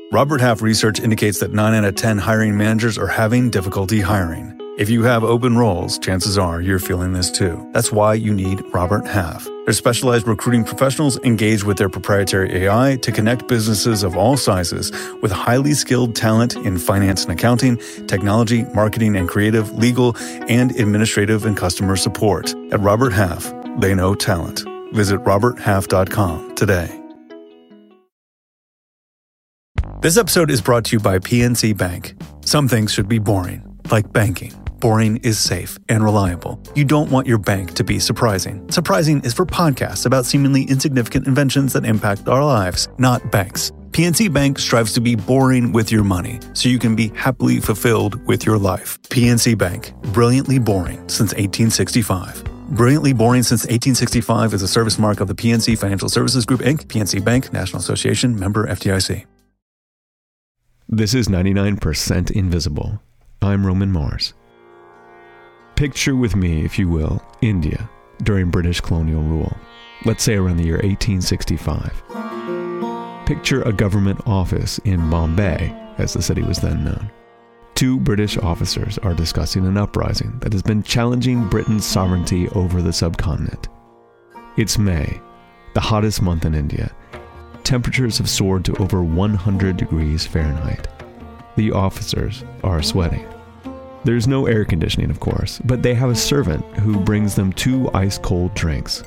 Robert Half research indicates that 9 out of 10 hiring managers are having difficulty hiring. If you have open roles, chances are you're feeling this too. That's why you need Robert Half. Their specialized recruiting professionals engage with their proprietary AI to connect businesses of all sizes with highly skilled talent in finance and accounting, technology, marketing and creative, legal, and administrative and customer support. At Robert Half, they know talent. Visit roberthalf.com today. This episode is brought to you by PNC Bank. Some things should be boring, like banking. Boring is safe and reliable. You don't want your bank to be surprising. Surprising is for podcasts about seemingly insignificant inventions that impact our lives, not banks. PNC Bank strives to be boring with your money, so you can be happily fulfilled with your life. PNC Bank, brilliantly boring since 1865. Brilliantly Boring Since 1865 is a service mark of the PNC Financial Services Group, Inc., PNC Bank, National Association, member FDIC. This is 99% Invisible. I'm Roman Mars. Picture with me, if you will, India during British colonial rule. Let's say around the year 1865. Picture a government office in Bombay, as the city was then known. 2 British officers are discussing an uprising that has been challenging Britain's sovereignty over the subcontinent. It's May, the hottest month in India. Temperatures have soared to over 100 degrees Fahrenheit. The officers are sweating. There's no air conditioning, of course, but they have a servant who brings them 2 ice-cold drinks.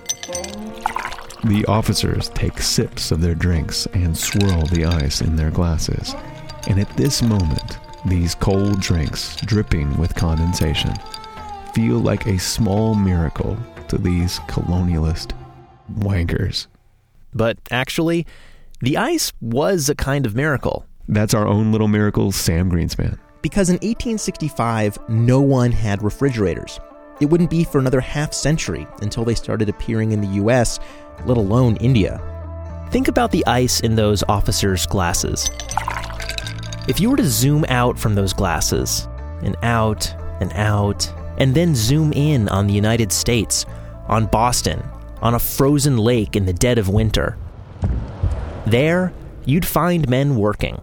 The officers take sips of their drinks and swirl the ice in their glasses. And at this moment, these cold drinks, dripping with condensation, feel like a small miracle to these colonialist wankers. But actually, the ice was a kind of miracle. That's our own little miracle, Sam Greenspan. Because in 1865, no one had refrigerators. It wouldn't be for another half century until they started appearing in the US, let alone India. Think about the ice in those officers' glasses. If you were to zoom out from those glasses, and out, and then zoom in on the United States, on Boston, on a frozen lake in the dead of winter, there, you'd find men working.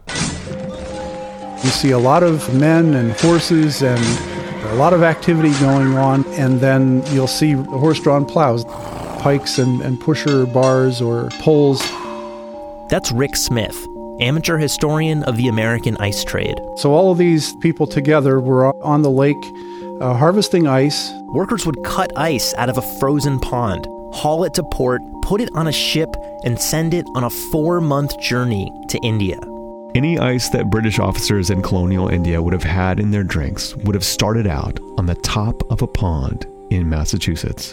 You see a lot of men and horses and a lot of activity going on, and then you'll see horse-drawn plows, pikes and pusher bars or poles. That's Rick Smith, amateur historian of the American ice trade. So all of these people together were on the lake harvesting ice. Workers would cut ice out of a frozen pond, haul it to port, put it on a ship, and send it on a 4-month journey to India. Any ice that British officers in colonial India would have had in their drinks would have started out on the top of a pond in Massachusetts.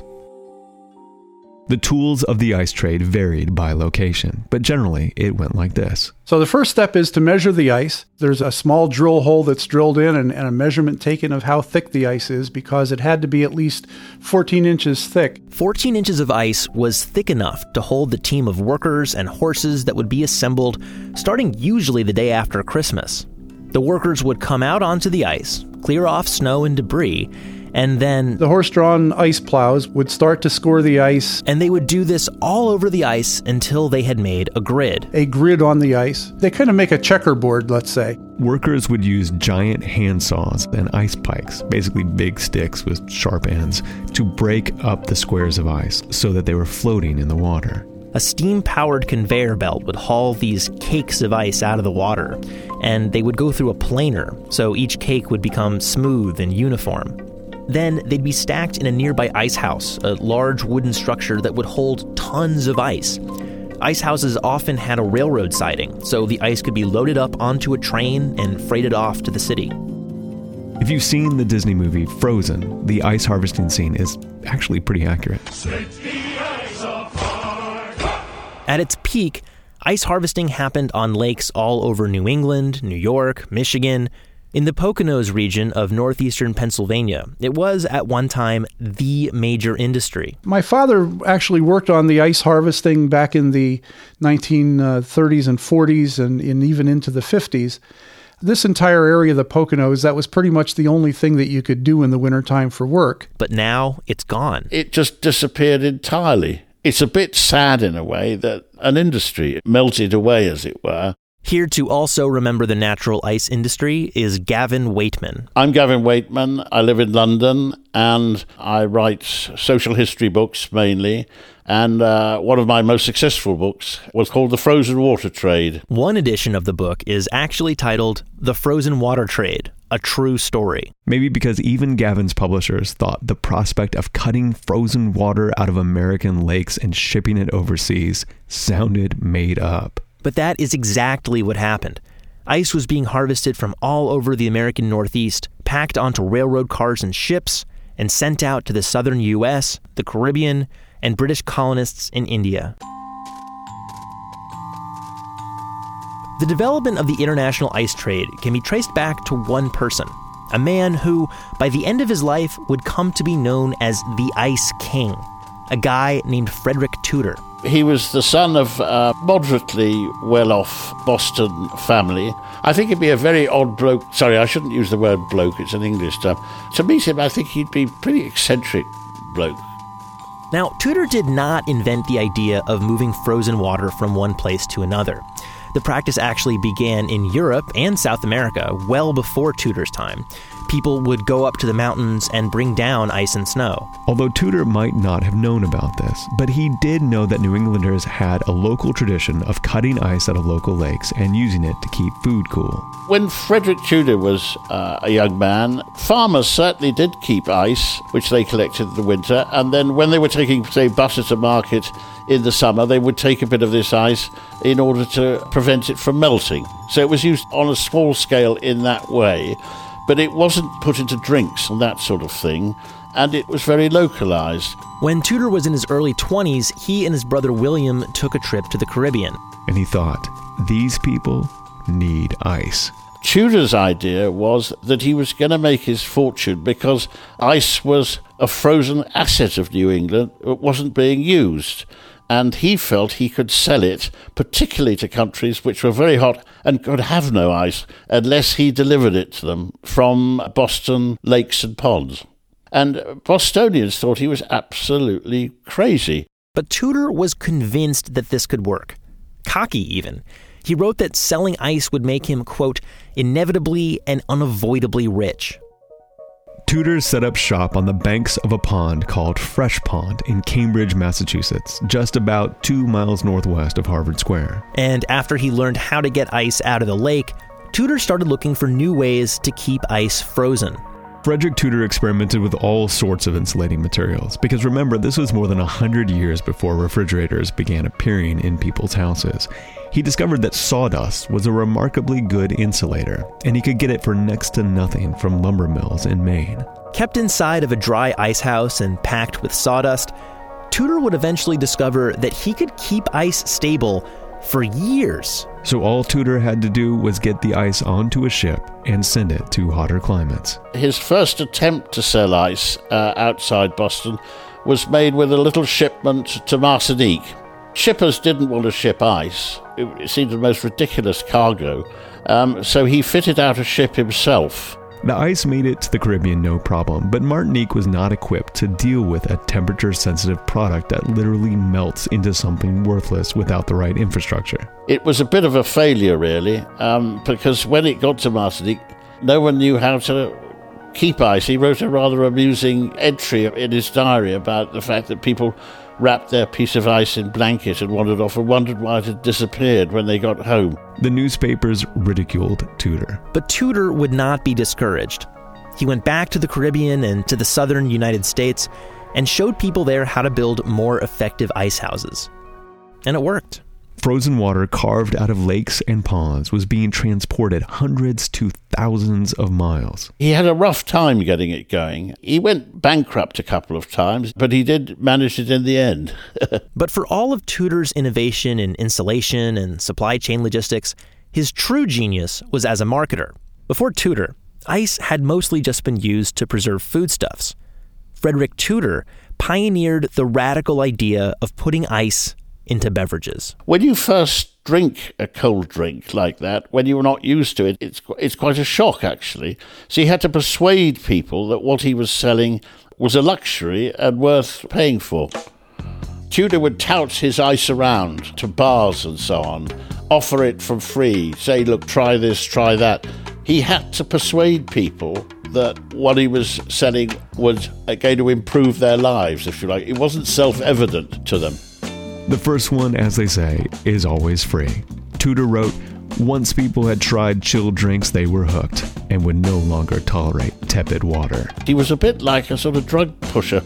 The tools of the ice trade varied by location, but generally it went like this. So the first step is to measure the ice. There's a small drill hole that's drilled in and a measurement taken of how thick the ice is, because it had to be at least 14 inches thick. 14 inches of ice was thick enough to hold the team of workers and horses that would be assembled starting usually the day after Christmas. The workers would come out onto the ice, clear off snow and debris, and then the horse-drawn ice plows would start to score the ice. And they would do this all over the ice until they had made a grid. A grid on the ice. They kind of make a checkerboard, let's say. Workers would use giant handsaws and ice pikes, basically big sticks with sharp ends, to break up the squares of ice so that they were floating in the water. A steam-powered conveyor belt would haul these cakes of ice out of the water, and they would go through a planer, so each cake would become smooth and uniform. Then they'd be stacked in a nearby ice house, a large wooden structure that would hold tons of ice. Ice houses often had a railroad siding, so the ice could be loaded up onto a train and freighted off to the city. If you've seen the Disney movie Frozen, the ice harvesting scene is actually pretty accurate. At its peak, ice harvesting happened on lakes all over New England, New York, Michigan. In the Poconos region of northeastern Pennsylvania, it was at one time the major industry. My father actually worked on the ice harvesting back in the 1930s and 40s and even into the 50s. This entire area of the Poconos, that was pretty much the only thing that you could do in the wintertime for work. But now it's gone. It just disappeared entirely. It's a bit sad in a way that an industry melted away, as it were. Here to also remember the natural ice industry is Gavin Waitman. I'm Gavin Waitman. I live in London and I write social history books mainly. And one of my most successful books was called The Frozen Water Trade. One edition of the book is actually titled The Frozen Water Trade, A True Story. Maybe because even Gavin's publishers thought the prospect of cutting frozen water out of American lakes and shipping it overseas sounded made up. But that is exactly what happened. Ice was being harvested from all over the American Northeast, packed onto railroad cars and ships, and sent out to the southern U.S., the Caribbean, and British colonists in India. The development of the international ice trade can be traced back to one person, a man who, by the end of his life, would come to be known as the Ice King, a guy named Frederick Tudor. He was the son of a moderately well-off Boston family. I think he'd be a very odd bloke. Sorry, I shouldn't use the word bloke, it's an English term. To meet him, I think he'd be a pretty eccentric bloke. Now, Tudor did not invent the idea of moving frozen water from one place to another. The practice actually began in Europe and South America well before Tudor's time. People would go up to the mountains and bring down ice and snow. Although Tudor might not have known about this, but he did know that New Englanders had a local tradition of cutting ice out of local lakes and using it to keep food cool. When Frederick Tudor was a young man, farmers certainly did keep ice, which they collected in the winter, and then when they were taking, say, butter to market in the summer, they would take a bit of this ice in order to prevent it from melting. So it was used on a small scale in that way, but it wasn't put into drinks and that sort of thing, and it was very localized. When Tudor was in his early 20s, he and his brother William took a trip to the Caribbean. And he thought, these people need ice. Tudor's idea was that he was going to make his fortune because ice was a frozen asset of New England. It wasn't being used. And he felt he could sell it, particularly to countries which were very hot and could have no ice unless he delivered it to them from Boston lakes and ponds. And Bostonians thought he was absolutely crazy. But Tudor was convinced that this could work. Cocky, even. He wrote that selling ice would make him, quote, inevitably and unavoidably rich. Tudor set up shop on the banks of a pond called Fresh Pond in Cambridge, Massachusetts, just about 2 miles northwest of Harvard Square. And after he learned how to get ice out of the lake, Tudor started looking for new ways to keep ice frozen. Frederick Tudor experimented with all sorts of insulating materials, because remember, this was more than 100 years before refrigerators began appearing in people's houses. He discovered that sawdust was a remarkably good insulator, and he could get it for next to nothing from lumber mills in Maine. Kept inside of a dry ice house and packed with sawdust, Tudor would eventually discover that he could keep ice stable for years. So all Tudor had to do was get the ice onto a ship and send it to hotter climates. His first attempt to sell ice outside Boston was made with a little shipment to Martinique. Shippers didn't want to ship ice. It seemed the most ridiculous cargo. So he fitted out a ship himself. The ice made it to the Caribbean no problem, but Martinique was not equipped to deal with a temperature-sensitive product that literally melts into something worthless without the right infrastructure. It was a bit of a failure, really, because when it got to Martinique, no one knew how to keep ice. He wrote a rather amusing entry in his diary about the fact that people wrapped their piece of ice in blanket and wandered off and wondered why it had disappeared when they got home. The newspapers ridiculed Tudor. But Tudor would not be discouraged. He went back to the Caribbean and to the southern United States and showed people there how to build more effective ice houses. And it worked. Frozen water carved out of lakes and ponds was being transported hundreds to thousands of miles. He had a rough time getting it going. He went bankrupt a couple of times, but he did manage it in the end. But for all of Tudor's innovation in insulation and supply chain logistics, his true genius was as a marketer. Before Tudor, ice had mostly just been used to preserve foodstuffs. Frederick Tudor pioneered the radical idea of putting ice into beverages. When you first drink a cold drink like that, when you're not used to it, it's quite a shock, actually. So he had to persuade people that what he was selling was a luxury and worth paying for. Tudor would tout his ice around to bars and so on, offer it for free, say, look, try this, try that. He had to persuade people that what he was selling was going to improve their lives, if you like. It wasn't self-evident to them. The first one, as they say, is always free. Tudor wrote, once people had tried chilled drinks, they were hooked and would no longer tolerate tepid water. He was a bit like a sort of drug pusher.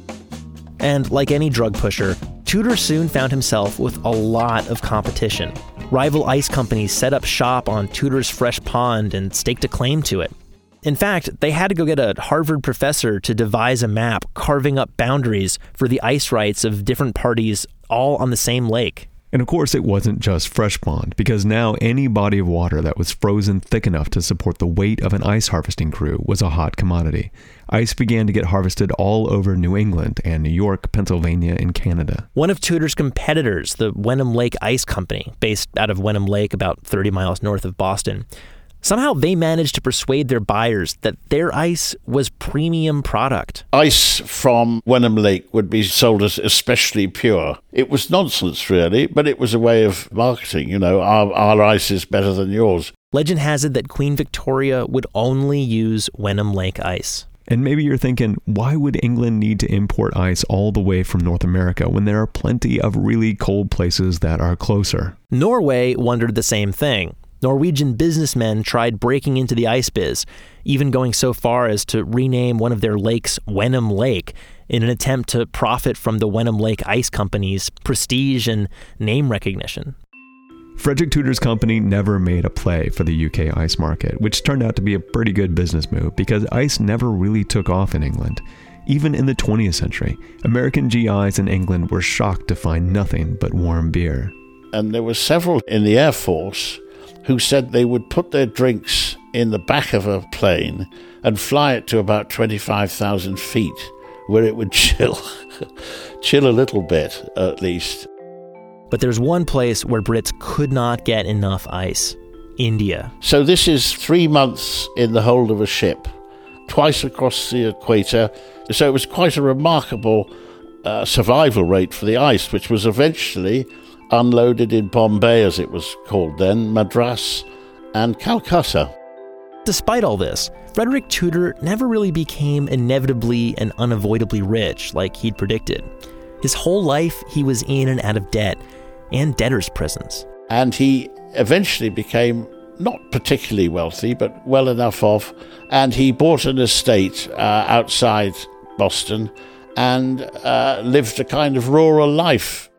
And like any drug pusher, Tudor soon found himself with a lot of competition. Rival ice companies set up shop on Tudor's fresh pond and staked a claim to it. In fact, they had to go get a Harvard professor to devise a map carving up boundaries for the ice rights of different parties all on the same lake. And of course, it wasn't just fresh pond, because now any body of water that was frozen thick enough to support the weight of an ice harvesting crew was a hot commodity. Ice began to get harvested all over New England and New York, Pennsylvania, and Canada. One of Tudor's competitors, the Wenham Lake Ice Company, based out of Wenham Lake about 30 miles north of Boston, somehow they managed to persuade their buyers that their ice was premium product. Ice from Wenham Lake would be sold as especially pure. It was nonsense, really, but it was a way of marketing. You know, our ice is better than yours. Legend has it that Queen Victoria would only use Wenham Lake ice. And maybe you're thinking, why would England need to import ice all the way from North America when there are plenty of really cold places that are closer? Norway wondered the same thing. Norwegian businessmen tried breaking into the ice biz, even going so far as to rename one of their lakes Wenham Lake in an attempt to profit from the Wenham Lake Ice Company's prestige and name recognition. Frederick Tudor's company never made a play for the UK ice market, which turned out to be a pretty good business move because ice never really took off in England. Even in the 20th century, American GIs in England were shocked to find nothing but warm beer. And there were several in the Air Force who said they would put their drinks in the back of a plane and fly it to about 25,000 feet, where it would chill a little bit, at least. But there's one place where Brits could not get enough ice: India. So this is 3 months in the hold of a ship, twice across the equator. So it was quite a remarkable survival rate for the ice, which was eventually unloaded in Bombay, as it was called then, Madras, and Calcutta. Despite all this, Frederick Tudor never really became inevitably and unavoidably rich like he'd predicted. His whole life, he was in and out of debt, and debtors' prisons. And he eventually became not particularly wealthy, but well enough off, and he bought an estate outside Boston and lived a kind of rural life.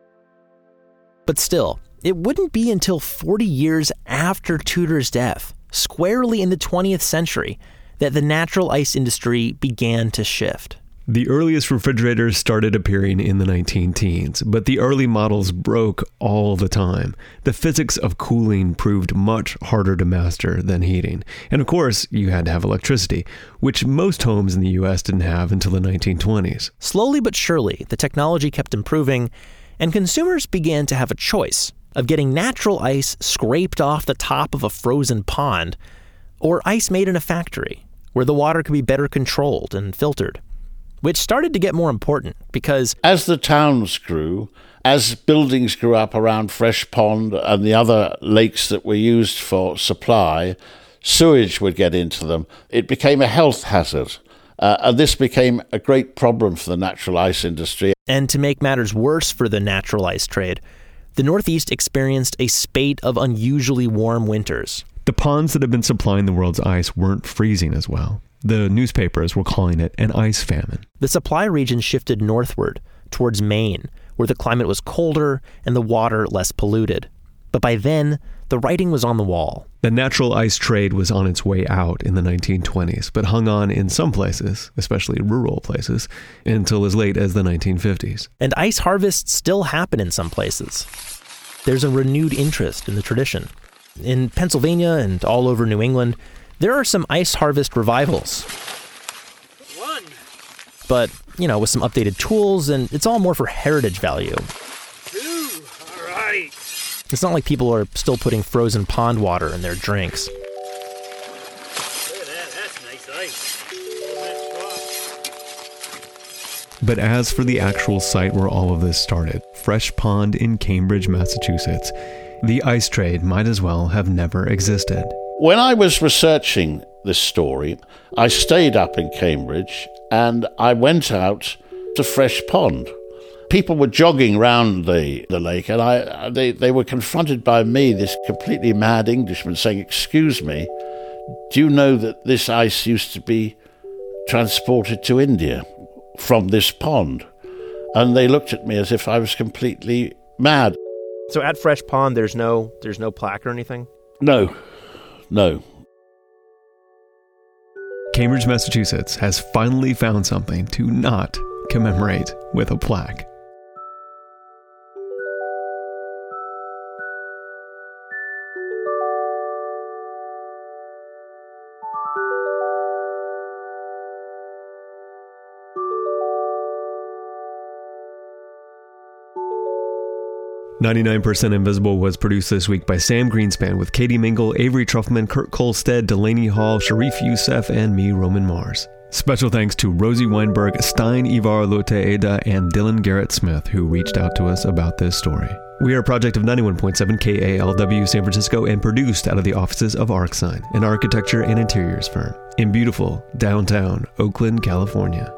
But still, it wouldn't be until 40 years after Tudor's death, squarely in the 20th century, that the natural ice industry began to shift. The earliest refrigerators started appearing in the 19-teens, but the early models broke all the time. The physics of cooling proved much harder to master than heating. And of course, you had to have electricity, which most homes in the US didn't have until the 1920s. Slowly but surely, the technology kept improving, and consumers began to have a choice of getting natural ice scraped off the top of a frozen pond, or ice made in a factory, where the water could be better controlled and filtered. Which started to get more important because as the towns grew, as buildings grew up around Fresh Pond and the other lakes that were used for supply, sewage would get into them. It became a health hazard. And this became a great problem for the natural ice industry. And to make matters worse for the natural ice trade, the Northeast experienced a spate of unusually warm winters. The ponds that had been supplying the world's ice weren't freezing as well. The newspapers were calling it an ice famine. The supply region shifted northward, towards Maine, where the climate was colder and the water less polluted. But by then, the writing was on the wall. The natural ice trade was on its way out in the 1920s, but hung on in some places, especially rural places, until as late as the 1950s. And ice harvests still happen in some places. There's a renewed interest in the tradition. In Pennsylvania and all over New England, there are some ice harvest revivals. One. But, with some updated tools, and it's all more for heritage value. Two. All right. It's not like people are still putting frozen pond water in their drinks. Look at that. That's nice ice. But as for the actual site where all of this started, Fresh Pond in Cambridge, Massachusetts, the ice trade might as well have never existed. When I was researching this story, I stayed up in Cambridge and I went out to Fresh Pond. People were jogging round the lake, and they were confronted by me, this completely mad Englishman, saying, "Excuse me, do you know that this ice used to be transported to India from this pond?" And they looked at me as if I was completely mad. So at Fresh Pond, there's no plaque or anything? No. Cambridge, Massachusetts has finally found something to not commemorate with a plaque. "99% Invisible" was produced this week by Sam Greenspan with Katie Mingle, Avery Truffman, Kurt Kolstad, Delaney Hall, Sharif Youssef, and me, Roman Mars. Special thanks to Rosie Weinberg, Stein Ivar Loteeda, and Dylan Garrett Smith, who reached out to us about this story. We are a project of 91.7 KALW San Francisco and produced out of the offices of ArcSign, an architecture and interiors firm in beautiful downtown Oakland, California.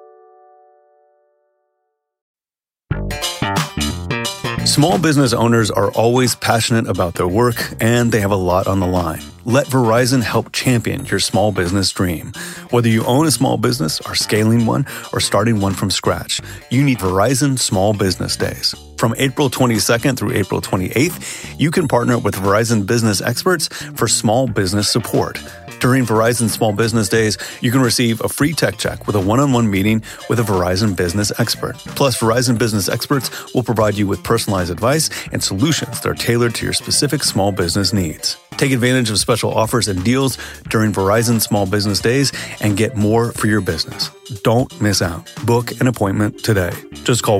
Small business owners are always passionate about their work, and they have a lot on the line. Let Verizon help champion your small business dream. Whether you own a small business, are scaling one, or starting one from scratch, you need Verizon Small Business Days. From April 22nd through April 28th, you can partner with Verizon Business Experts for small business support. During Verizon Small Business Days, you can receive a free tech check with a one-on-one meeting with a Verizon business expert. Plus, Verizon Business Experts will provide you with personalized advice and solutions that are tailored to your specific small business needs. Take advantage of special offers and deals during Verizon Small Business Days and get more for your business. Don't miss out. Book an appointment today. Just call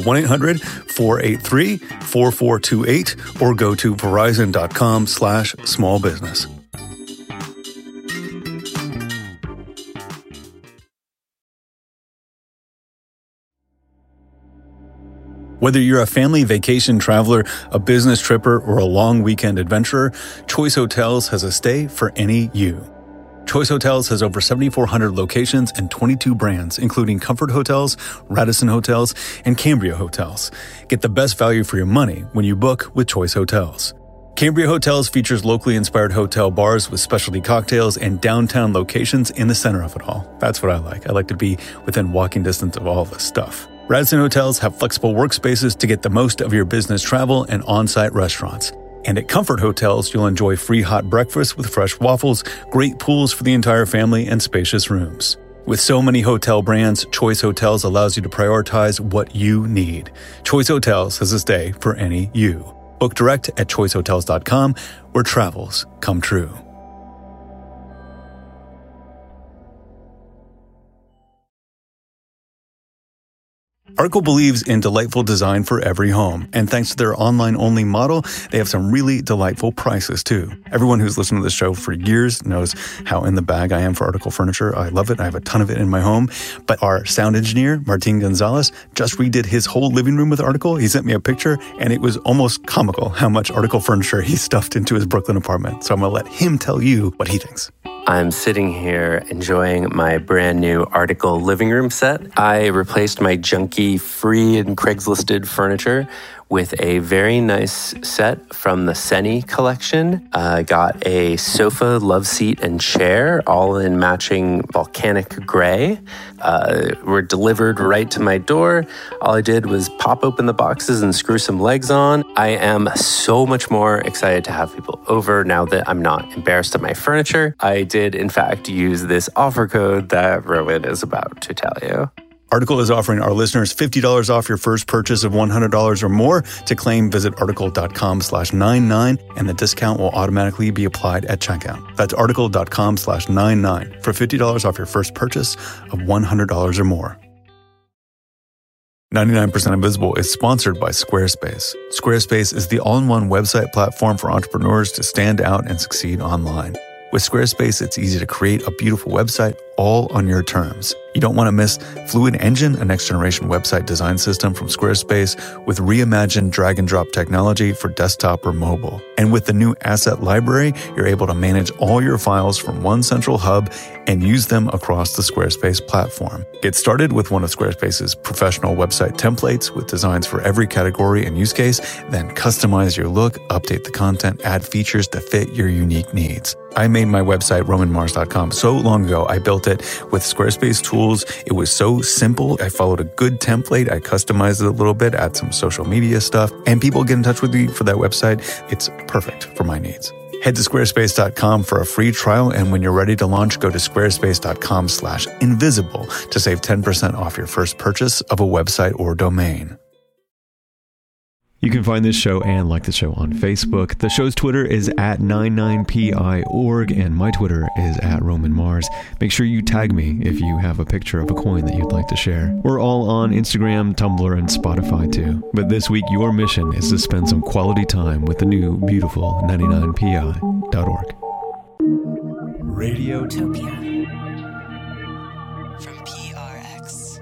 1-800-483-4428 or go to verizon.com/smallbusiness. Whether you're a family vacation traveler, a business tripper, or a long weekend adventurer, Choice Hotels has a stay for any you. Choice Hotels has over 7,400 locations and 22 brands, including Comfort Hotels, Radisson Hotels, and Cambria Hotels. Get the best value for your money when you book with Choice Hotels. Cambria Hotels features locally inspired hotel bars with specialty cocktails and downtown locations in the center of it all. That's what I like. I like to be within walking distance of all this stuff. Radisson Hotels have flexible workspaces to get the most of your business travel and on-site restaurants. And at Comfort Hotels, you'll enjoy free hot breakfast with fresh waffles, great pools for the entire family, and spacious rooms. With so many hotel brands, Choice Hotels allows you to prioritize what you need. Choice Hotels has a stay for any you. Book direct at choicehotels.com, where travels come true. Article believes in delightful design for every home, and thanks to their online-only model, they have some really delightful prices too. Everyone who's listened to this show for years knows how in the bag I am for Article furniture. I love it. I have a ton of it in my home. But our sound engineer, Martin Gonzalez, just redid his whole living room with Article. He sent me a picture, and it was almost comical how much Article furniture he stuffed into his Brooklyn apartment. So I'm going to let him tell you what he thinks. I'm sitting here enjoying my brand new Article living room set. I replaced my junky free and Craigslisted furniture with a very nice set from the Seni collection. I got a sofa, love seat, and chair, all in matching volcanic gray. Were delivered right to my door. All I did was pop open the boxes and screw some legs on. I am so much more excited to have people over now that I'm not embarrassed of my furniture. I did, in fact, use this offer code that Rowan is about to tell you. Article is offering our listeners $50 off your first purchase of $100 or more. To claim, visit article.com/99, and the discount will automatically be applied at checkout. That's article.com/99 for $50 off your first purchase of $100 or more. 99% Invisible is sponsored by Squarespace. Squarespace is the all-in-one website platform for entrepreneurs to stand out and succeed online. With Squarespace, it's easy to create a beautiful website all on your terms. You don't want to miss Fluid Engine, a next-generation website design system from Squarespace with reimagined drag-and-drop technology for desktop or mobile. And with the new Asset Library, you're able to manage all your files from one central hub and use them across the Squarespace platform. Get started with one of Squarespace's professional website templates with designs for every category and use case, then customize your look, update the content, add features to fit your unique needs. I made my website, RomanMars.com, so long ago. I built it with Squarespace tools. It was so simple. I followed a good template. I customized it a little bit, add some social media stuff, and people get in touch with me for that website. It's perfect for my needs. Head to squarespace.com for a free trial, and when you're ready to launch, go to squarespace.com/invisible to save 10% off your first purchase of a website or domain. You can find this show and like the show on Facebook. The show's Twitter is @99PIorg, and my Twitter is @RomanMars. Make sure you tag me if you have a picture of a coin that you'd like to share. We're all on Instagram, Tumblr, and Spotify too. But this week, your mission is to spend some quality time with the new, beautiful 99pi.org. Radiotopia from PRX.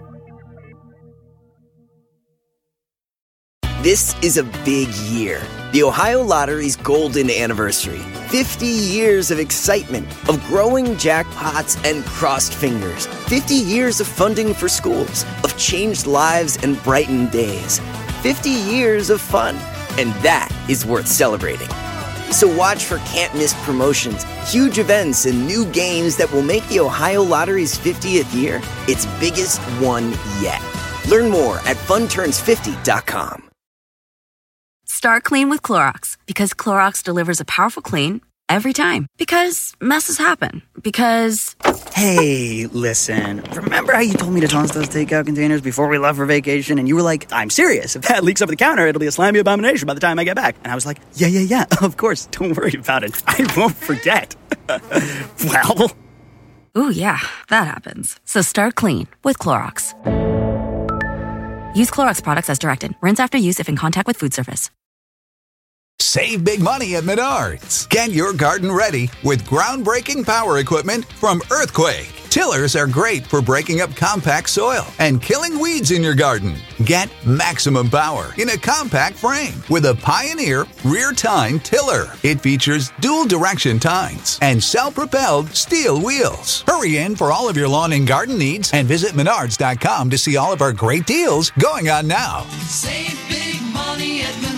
This is a big year. The Ohio Lottery's golden anniversary. 50 years of excitement, of growing jackpots and crossed fingers. 50 years of funding for schools, of changed lives and brightened days. 50 years of fun, and that is worth celebrating. So watch for can't-miss promotions, huge events, and new games that will make the Ohio Lottery's 50th year its biggest one yet. Learn more at funturns50.com. Start clean with Clorox, because Clorox delivers a powerful clean every time. Because messes happen. Because... Hey, listen. Remember how you told me to toss those takeout containers before we left for vacation? And you were like, I'm serious. If that leaks over the counter, it'll be a slimy abomination by the time I get back. And I was like, yeah, of course. Don't worry about it. I won't forget. Well... Ooh, yeah, that happens. So start clean with Clorox. Use Clorox products as directed. Rinse after use if in contact with food surface. Save big money at Menards. Get your garden ready with groundbreaking power equipment from Earthquake. Tillers are great for breaking up compact soil and killing weeds in your garden. Get maximum power in a compact frame with a Pioneer rear tine tiller. It features dual direction tines and self-propelled steel wheels. Hurry in for all of your lawn and garden needs and visit Menards.com to see all of our great deals going on now. Save big money at Menards.